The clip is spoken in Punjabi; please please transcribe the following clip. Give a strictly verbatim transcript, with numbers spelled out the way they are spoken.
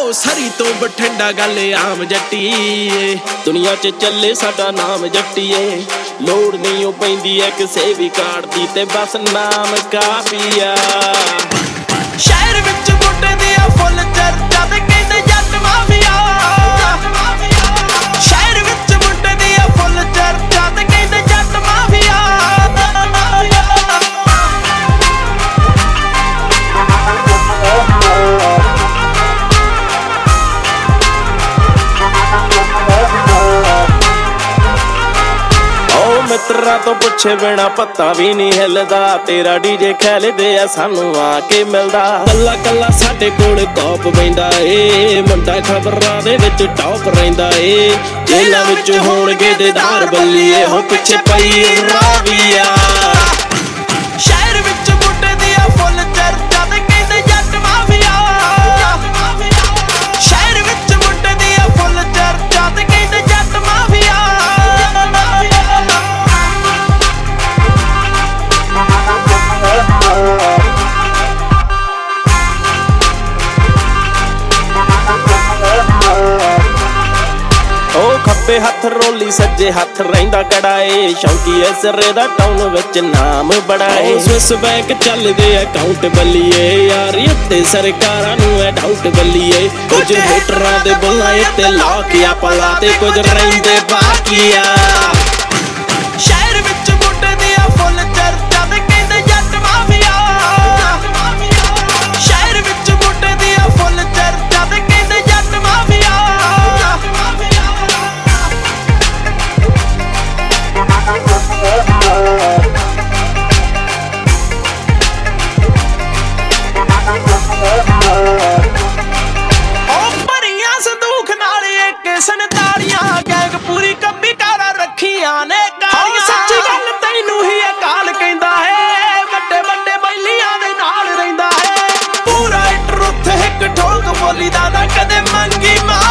ਸਰੀ ਤੋਂ ਬਠਿੰਡਾ ਗੱਲ ਆਮ ਜੱਟੀਏ ਦੁਨੀਆ 'ਚ ਚੱਲੇ ਸਾਡਾ ਨਾਮ ਜੱਟੀਏ ਲੋੜ ਨਹੀਂ ਉਹ ਪੈਂਦੀ ਐ ਕਿਸੇ ਵੀ ਕਾਰਡ ਦੀ ਤੇ ਬਸ ਨਾਮ ਕਾਫੀ ਆ ਸ਼ਹਿਰ ਵਿੱਚ ਬੁੱਢੇ ਦੀ ਆ ਫੁੱਲ ਚਰਚਾ ਤੇ ਕਹਿੰਦੇ ਜੱਟ ਮਾਫੀਆ ਸ਼ਹਿਰ ਵਿੱਚ ਬੁੱਢੇ ਦੀ ਆ ਫੁੱਲ ਚਰਚਾ ਤੇ ਕਹਿੰਦੇ ਜੱਟ ਮਾਫੀਆ ਮਿੱਤਰਾਂ ਤੋਂ ਪੁੱਛੇ ਬਿਨਾ ਪੱਤਾ ਵੀ ਨਹੀਂ ਹਿੱਲਦਾ ਤੇਰਾ ਡੀਜੇ ਖੈਲਦੇ ਆ ਸਾਨੂੰ ਆ ਕੇ ਮਿਲਦਾ ਕੱਲਾ ਕੱਲਾ ਸਾਡੇ ਕੋਲ ਟੌਪ ਬੈਂਦਾ ਏ ਮੁੰਡਾ ਖਬਰਾਂ ਦੇ ਵਿੱਚ ਟੌਪ ਰਹਿੰਦਾ ਏ ਜੇਲਾਂ ਵਿੱਚ ਹੋਣਗੇ ਦੇਦਾਰ ਬੱਲੀਏ ਹੋ ਪਿੱਛੇ ਪਈ ਰਾਵੀਆ ਸ਼ਹਿਰ ਵਿੱਚ ਬੁੱਢੇ ਦੀ ਆ ਫੁੱਲ ਚਰਚਾ ਤੇ ਕਹਿੰਦੇ ਜੱਟ ਮਾਫੀਆ ਸ਼ਹਿਰ ਵਿੱਚ ਬੁੱਢੇ ਦੀ ਆ ਫੁੱਲ ਚਰਚਾ ਤੇ ਕਹਿੰਦੇ ਜੱਟ ਮਾਫੀਆ ਉਹ ਖੱਬੇ ਹੱਥ ਰੋਲੀ ਸੱਜੇ ਹੱਥ ਰਹਿੰਦਾ ਕੜਾਏ ਸ਼ੌਂਕੀਏ ਸਿਰੇ ਦਾ ਟਾਊਨ ਵਿੱਚ ਨਾਮ ਬੜਾਏ ਸਵਿਸ ਬੈਂਕ ਚੱਲਦੇ ਅਕਾਊਂਟ ਬੱਲੀਏ ਯਾਰ ਇੱਥੇ ਸਰਕਾਰਾਂ ਨੂੰ ਐ ਡਾਊਟ ਬੱਲੀਏ ਕੁਝ ਹੋਟਰਾਂ ਦੇ ਬੁਲਾਏ ਤੇ ਲਾਕਿਆ ਪਲਾ ਤੇ ਕੁਝ ਰਹਿੰਦੇ ਬਾਕੀਆ ਸ਼ਹਿਰ ਵਿੱਚ ਬੁੱਢੇ ਦੀ ਆ ਫੁੱਲ ਚਰਚਾ ਤੇ ਕਹਿੰਦੇ ਜੱਟ ਮਾਫੀਆ ਸ਼ਹਿਰ ਵਿੱਚ ਬੁੱਢੇ ਦੀ ਆ ਫੁੱਲ ਚਰਚਾ ਤੇ ਕਹਿੰਦੇ ਜੱਟ ਮਾਫੀਆ ਉਹ ਭਰੀਆਂ ਸੰਦੂਖ ਨਾਲ ਇੱਕ ਸੰਤਾਲੀਆਂ ਗੈਂਗ ਪੂਰੀ ਕੱਬੀ ਕਾਰਾਂ ਰੱਖੀਆਂ ਨੇ ਕਾਲੀਆਂ ਸੱਚੀ ਗੱਲ ਤੈਨੂੰ ਹੀ ਅਕਾਲ ਕਹਿੰਦਾ ਹੈ ਵੱਡੇ ਵੱਡੇ ਬੈਲੀਆਂ ਦੇ ਨਾਲ ਰਹਿੰਦਾ ਹੈ ਪੂਰਾ ਟਰੁੱਥ ਇੱਕ ਠੋਕ ਬੋਲੀ ਦਾ ਨਾ ਕਦੇ ਮੰਗੀ ਮਾਂ